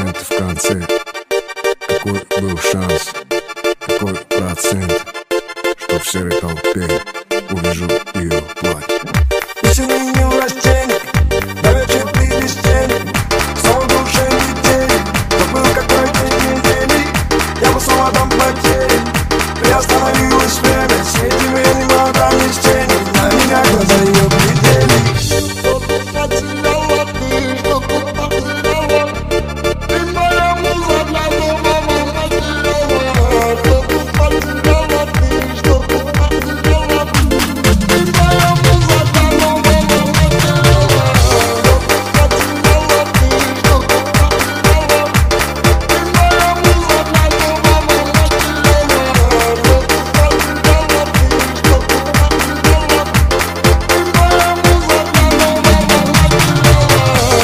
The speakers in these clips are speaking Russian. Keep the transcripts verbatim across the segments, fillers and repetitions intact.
процентов в конце. Какой был шанс, какой процент, что в серой толпе увижу ее платье. Осенью не растенек, на вечер ты без тени. Снова душе недели, но был какой-то недели. Я был снова там потери, приостановилось время. Среди времени молода не с тени, на меня глаза ее глядели. Что ты потеряла ты, что ты потеряла? Ты моя муза для дома потеряла. Что ты потеряла ты, что ты потеряла? Ты моя муза для дома потеряла. Что ты потеряла ты, что ты потеряла? Ты моя муза для дома потеряла. Что ты потеряла ты, что ты потеряла? Ты моя муза для дома потеряла.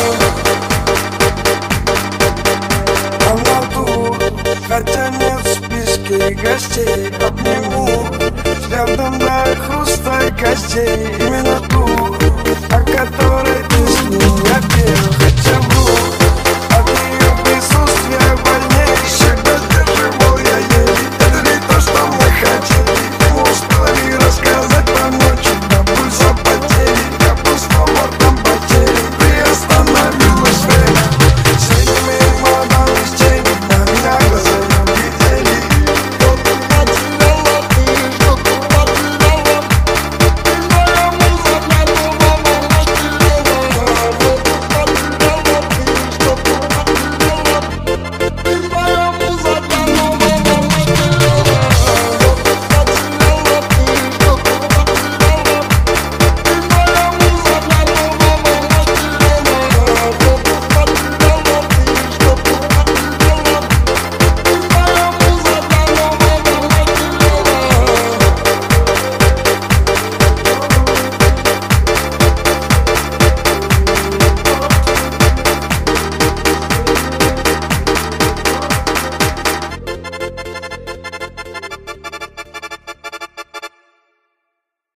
Амнатур, хотя нет в списке гостей, обниму взглядом до хруста костей. Именно ту, о которой ты с ним я пел, хотя вру.